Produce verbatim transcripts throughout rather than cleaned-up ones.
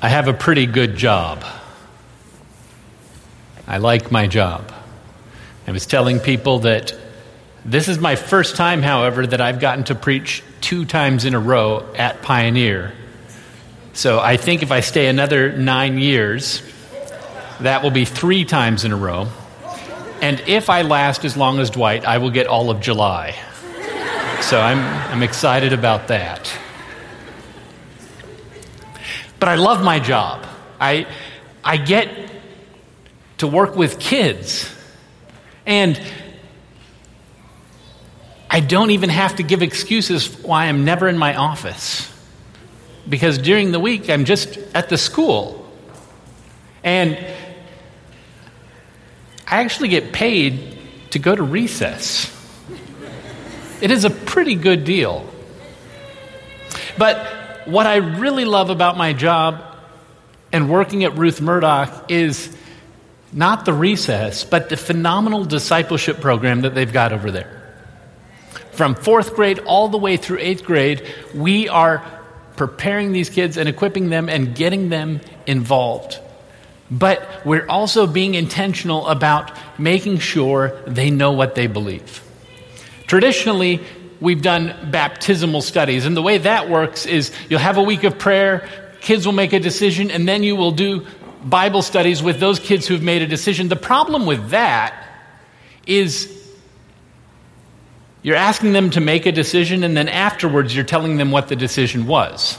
I have a pretty good job. I like my job. I was telling people that this is my first time, however, that I've gotten to preach two times in a row at Pioneer. So I think if I stay another nine years, that will be three times in a row. And if I last as long as Dwight, I will get all of July. So I'm I'm excited about that. But I love my job. I I get to work with kids. And I don't even have to give excuses why I'm never in my office. Because during the week, I'm just at the school. And I actually get paid to go to recess. It is a pretty good deal. But what I really love about my job and working at Ruth Murdoch is not the recess, but the phenomenal discipleship program that they've got over there. From fourth grade all the way through eighth grade, we are preparing these kids and equipping them and getting them involved. But we're also being intentional about making sure they know what they believe. Traditionally, we've done baptismal studies, and the way that works is you'll have a week of prayer, kids will make a decision, and then you will do Bible studies with those kids who've made a decision. The problem with that is you're asking them to make a decision, and then afterwards you're telling them what the decision was.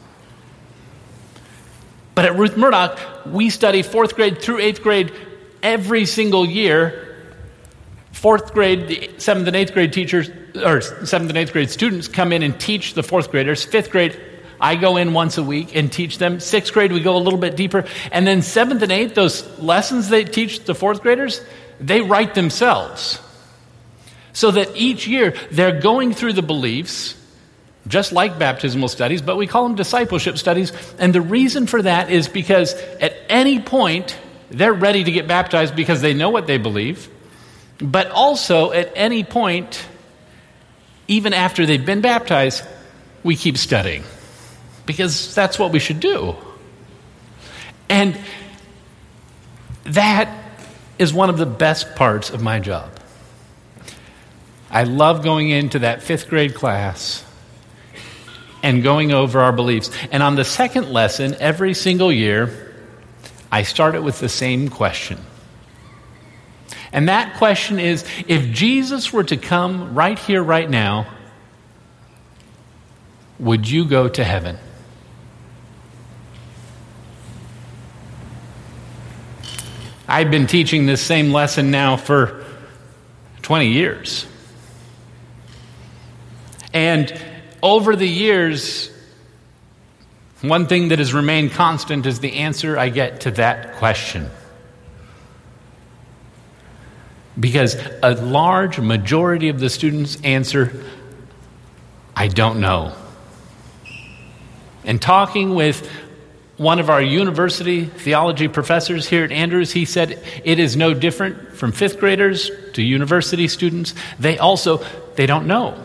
But at Ruth Murdoch, we study fourth grade through eighth grade every single year. Fourth grade, the seventh and eighth grade teachers, or seventh and eighth grade students come in and teach the fourth graders. Fifth grade, I go in once a week and teach them. Sixth grade, we go a little bit deeper. And then seventh and eighth, those lessons they teach the fourth graders, they write themselves. So that each year they're going through the beliefs, just like baptismal studies, but we call them discipleship studies. And the reason for that is because at any point, they're ready to get baptized because they know what they believe. But also at any point, even after they've been baptized, we keep studying. Because that's what we should do. And that is one of the best parts of my job. I love going into that fifth grade class and going over our beliefs. And on the second lesson, every single year, I start it with the same question. And that question is, if Jesus were to come right here, right now, would you go to heaven? I've been teaching this same lesson now for twenty years. And over the years, one thing that has remained constant is the answer I get to that question. Because a large majority of the students answer, I don't know. And talking with one of our university theology professors here at Andrews, he said it is no different from fifth graders to university students. They also, they don't know.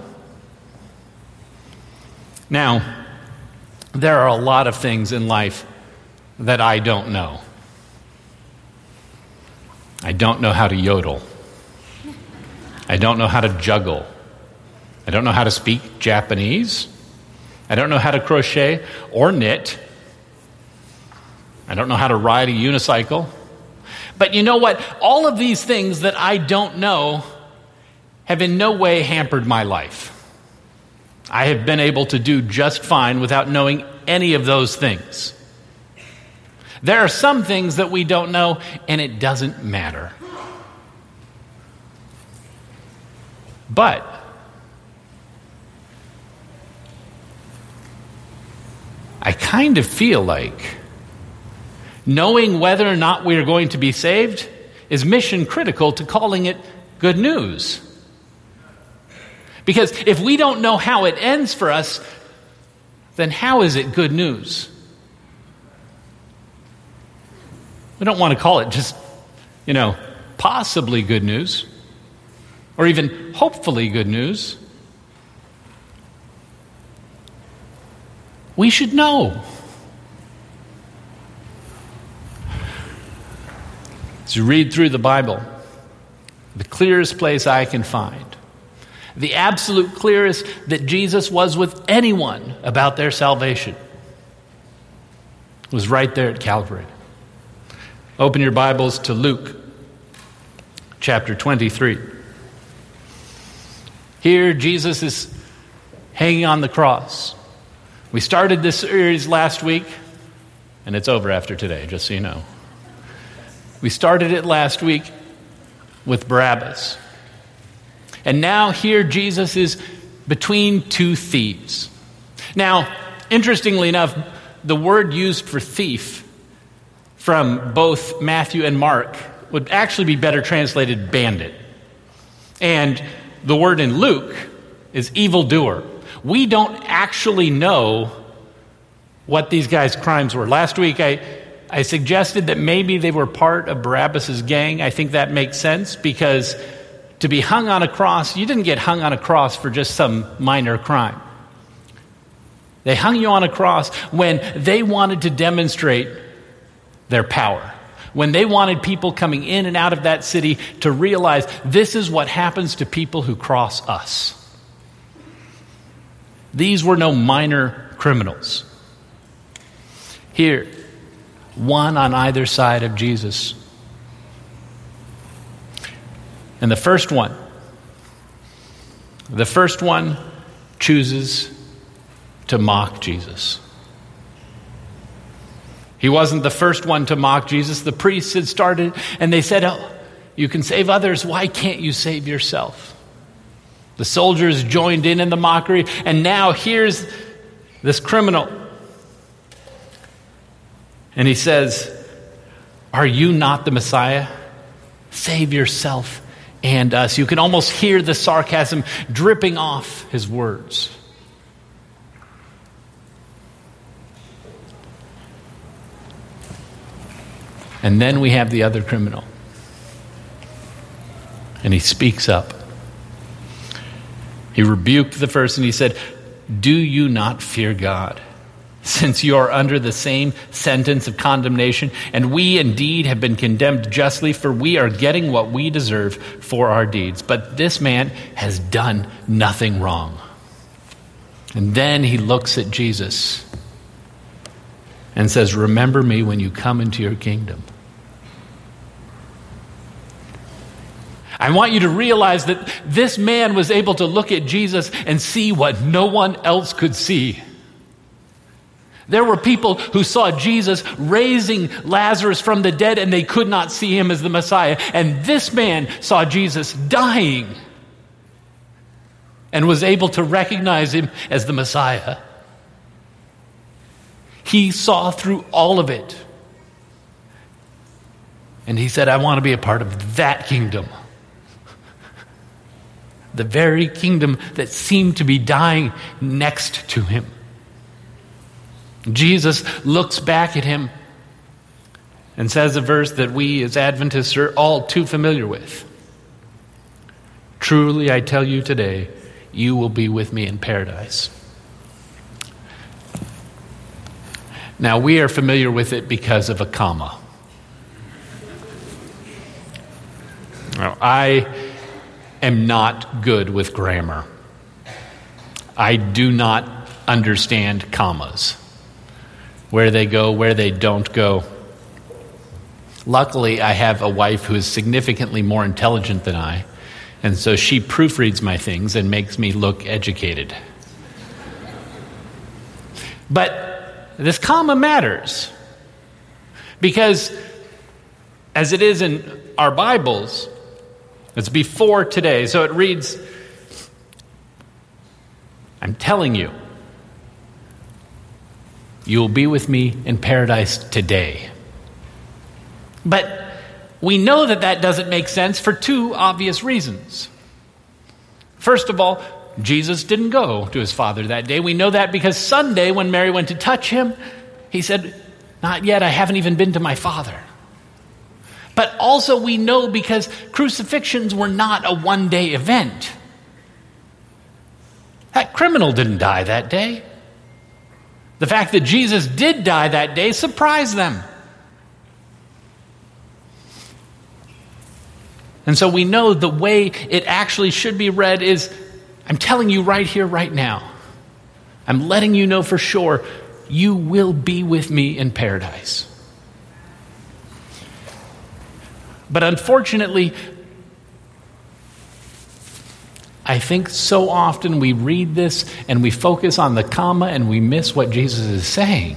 Now, there are a lot of things in life that I don't know. I don't know how to yodel. I don't know how to juggle. I don't know how to speak Japanese. I don't know how to crochet or knit. I don't know how to ride a unicycle. But you know what? All of these things that I don't know have in no way hampered my life. I have been able to do just fine without knowing any of those things. There are some things that we don't know, and it doesn't matter. But I kind of feel like knowing whether or not we are going to be saved is mission critical to calling it good news. Because if we don't know how it ends for us, then how is it good news? We don't want to call it just, you know, possibly good news, or even hopefully good news. We should know. As you read through the Bible, the clearest place I can find, the absolute clearest that Jesus was with anyone about their salvation, was right there at Calvary. Open your Bibles to Luke chapter twenty-three. Here, Jesus is hanging on the cross. We started this series last week, and it's over after today, just so you know. We started it last week with Barabbas. And now here Jesus is between two thieves. Now, interestingly enough, the word used for thief from both Matthew and Mark would actually be better translated bandit. And the word in Luke is evildoer. We don't actually know what these guys' crimes were. Last week I, I suggested that maybe they were part of Barabbas' gang. I think that makes sense because to be hung on a cross, you didn't get hung on a cross for just some minor crime. They hung you on a cross when they wanted to demonstrate their power. When they wanted people coming in and out of that city to realize this is what happens to people who cross us. These were no minor criminals. Here, one on either side of Jesus. And the first one, the first one chooses to mock Jesus. He wasn't the first one to mock Jesus. The priests had started, and they said, oh, you can save others. Why can't you save yourself? The soldiers joined in in the mockery, and now here's this criminal. And he says, are you not the Messiah? Save yourself and us. You can almost hear the sarcasm dripping off his words. And then we have the other criminal. And he speaks up. He rebuked the first and he said, do you not fear God, since you are under the same sentence of condemnation? And we indeed have been condemned justly, for we are getting what we deserve for our deeds. But this man has done nothing wrong. And then he looks at Jesus and says, remember me when you come into your kingdom. I want you to realize that this man was able to look at Jesus and see what no one else could see. There were people who saw Jesus raising Lazarus from the dead and they could not see him as the Messiah. And this man saw Jesus dying and was able to recognize him as the Messiah. He saw through all of it. And he said, I want to be a part of that kingdom. The very kingdom that seemed to be dying next to him. Jesus looks back at him and says a verse that we as Adventists are all too familiar with. Truly, I tell you today, you will be with me in paradise. Now, we are familiar with it because of a comma. Now, I am not good with grammar. I do not understand commas. Where they go, where they don't go. Luckily, I have a wife who is significantly more intelligent than I, and so she proofreads my things and makes me look educated. But this comma matters, because as it is in our Bibles, it's before today, so it reads, I'm telling you, you will be with me in paradise today. But we know that that doesn't make sense for two obvious reasons. First of all, Jesus didn't go to his Father that day. We know that because Sunday, when Mary went to touch him, he said, not yet, I haven't even been to my Father. But also we know because crucifixions were not a one-day event. That criminal didn't die that day. The fact that Jesus did die that day surprised them. And so we know the way it actually should be read is, I'm telling you right here, right now. I'm letting you know for sure, you will be with me in paradise. But unfortunately, I think so often we read this and we focus on the comma and we miss what Jesus is saying.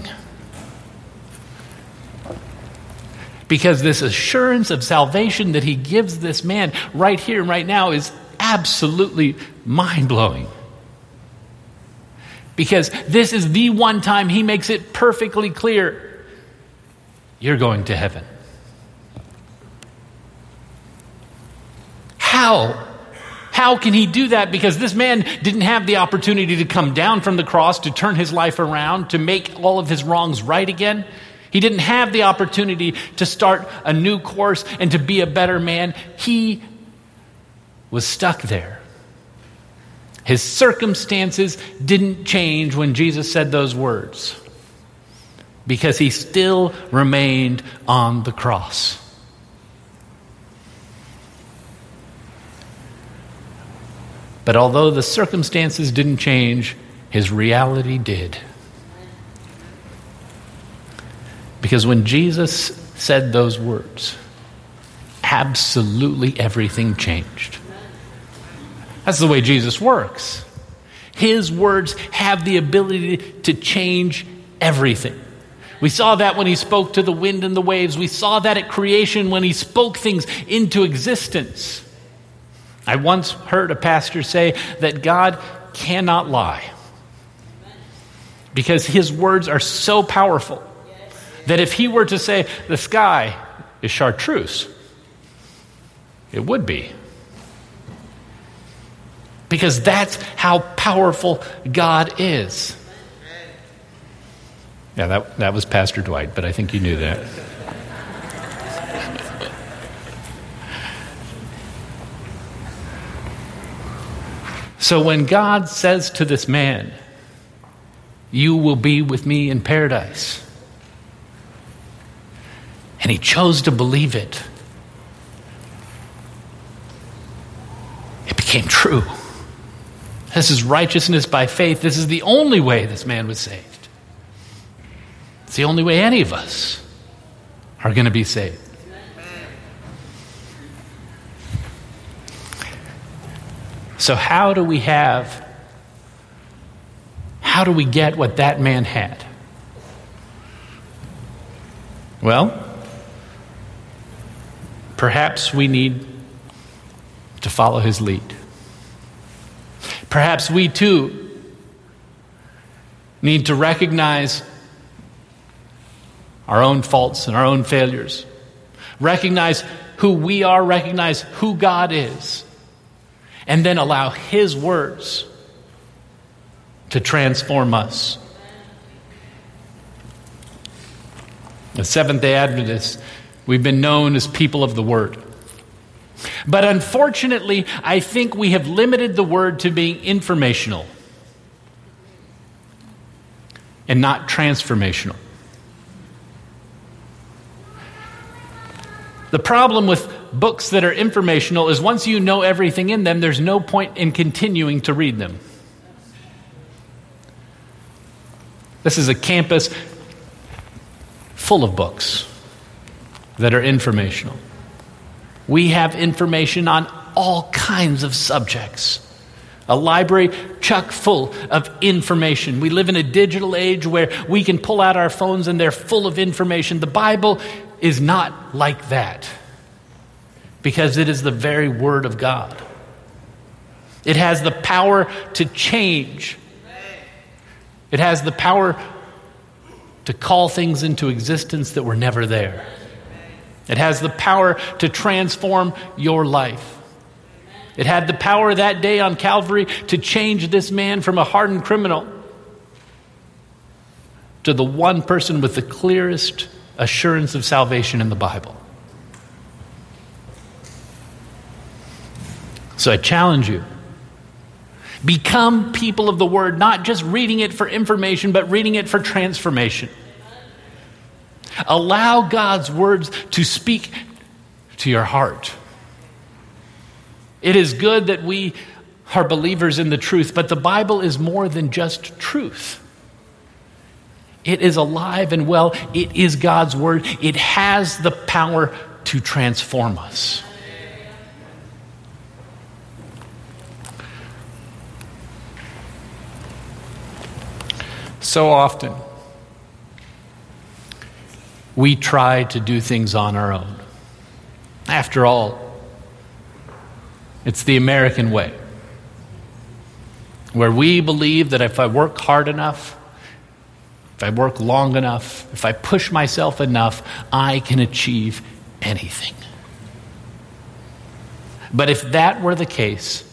Because this assurance of salvation that he gives this man right here and right now is absolutely mind-blowing. Because this is the one time he makes it perfectly clear, you're going to heaven. How? How can he do that? Because this man didn't have the opportunity to come down from the cross, to turn his life around, to make all of his wrongs right again. He didn't have the opportunity to start a new course and to be a better man. He was stuck there. His circumstances didn't change when Jesus said those words, because he still remained on the cross. But although the circumstances didn't change, his reality did. Because when Jesus said those words, absolutely everything changed. That's the way Jesus works. His words have the ability to change everything. We saw that when he spoke to the wind and the waves. We saw that at creation when he spoke things into existence. I once heard a pastor say that God cannot lie, because his words are so powerful that if he were to say the sky is chartreuse, it would be. Because that's how powerful God is. Yeah, that, that was Pastor Dwight, but I think you knew that. So when God says to this man, you will be with me in paradise, and he chose to believe it, it became true. This is righteousness by faith. This is the only way this man was saved. It's the only way any of us are going to be saved. So how do we have, how do we get what that man had? Well, perhaps we need to follow his lead. Perhaps we too need to recognize our own faults and our own failures. Recognize who we are, recognize who God is. And then allow his words to transform us. As Seventh-day Adventists, we've been known as people of the Word. But unfortunately, I think we have limited the Word to being informational and not transformational. The problem with books that are informational is once you know everything in them, there's no point in continuing to read them. This is a campus full of books that are informational. We have information on all kinds of subjects. A library chock full of information. We live in a digital age where we can pull out our phones and they're full of information. The Bible is not like that, because it is the very Word of God. It has the power to change. It has the power to call things into existence that were never there. It has the power to transform your life. It had the power that day on Calvary to change this man from a hardened criminal to the one person with the clearest assurance of salvation in the Bible. So I challenge you. Become people of the Word, not just reading it for information, but reading it for transformation. Allow God's words to speak to your heart. It is good that we are believers in the truth, but the Bible is more than just truth. It is alive and well. It is God's word. It has the power to transform us. So often, we try to do things on our own. After all, it's the American way, where we believe that if I work hard enough, if I work long enough, if I push myself enough, I can achieve anything. But if that were the case,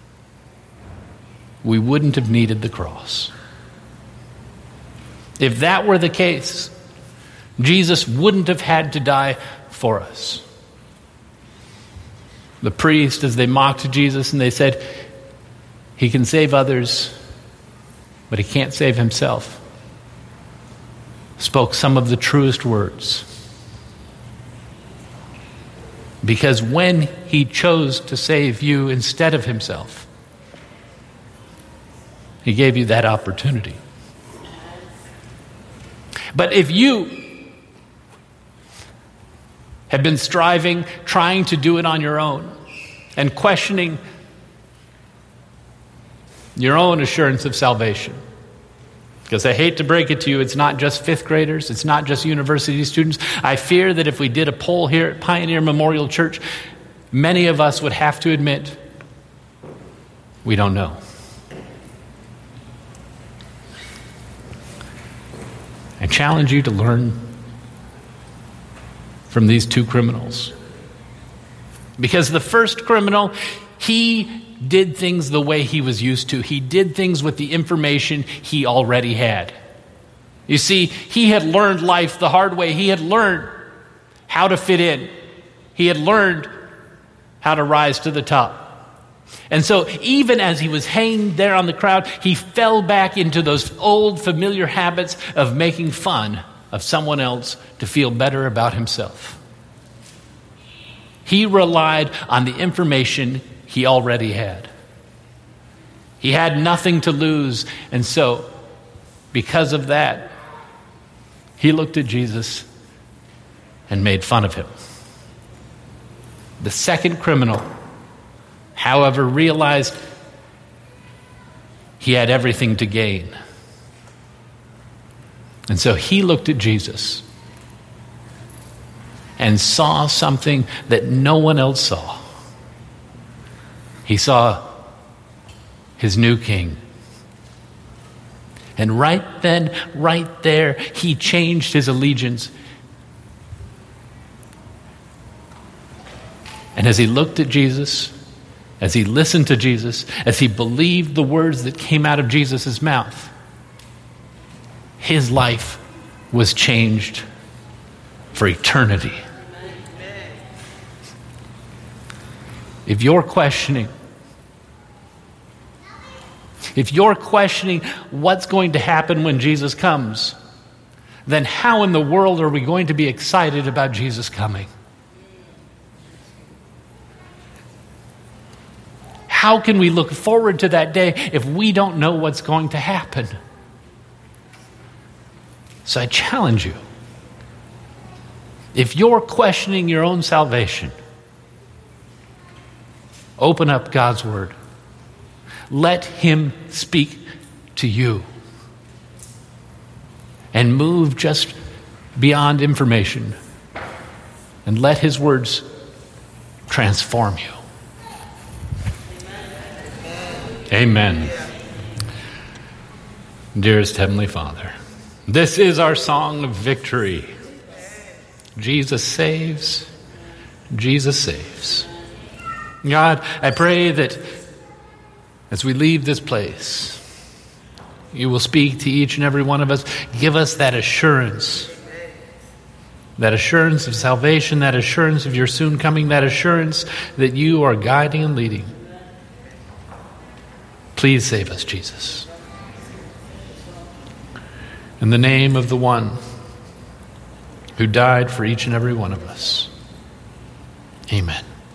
we wouldn't have needed the cross. If that were the case, Jesus wouldn't have had to die for us. The priest, as they mocked Jesus and they said, he can save others, but he can't save himself, spoke some of the truest words. Because when he chose to save you instead of himself, he gave you that opportunity. But if you have been striving, trying to do it on your own, and questioning your own assurance of salvation, because I hate to break it to you, it's not just fifth graders, it's not just university students. I fear that if we did a poll here at Pioneer Memorial Church, many of us would have to admit we don't know. I challenge you to learn from these two criminals. Because the first criminal, he did things the way he was used to. He did things with the information he already had. You see, he had learned life the hard way. He had learned how to fit in. He had learned how to rise to the top. And so even as he was hanging there on the crowd, he fell back into those old familiar habits of making fun of someone else to feel better about himself. He relied on the information he already had. He had nothing to lose, and so because of that, he looked at Jesus and made fun of him. The second criminal, however, realized he had everything to gain. And so he looked at Jesus and saw something that no one else saw. He saw his new king. And right then, right there, he changed his allegiance. And as he looked at Jesus, as he listened to Jesus, as he believed the words that came out of Jesus' mouth, his life was changed for eternity. If you're questioning, if you're questioning what's going to happen when Jesus comes, then how in the world are we going to be excited about Jesus coming? How can we look forward to that day if we don't know what's going to happen? So I challenge you, if you're questioning your own salvation, open up God's word. Let him speak to you. And move just beyond information. And let his words transform you. Amen. Dearest Heavenly Father, this is our song of victory. Jesus saves. Jesus saves. God, I pray that as we leave this place, you will speak to each and every one of us. Give us that assurance. That assurance of salvation, that assurance of your soon coming, that assurance that you are guiding and leading. Please save us, Jesus. In the name of the one who died for each and every one of us. Amen.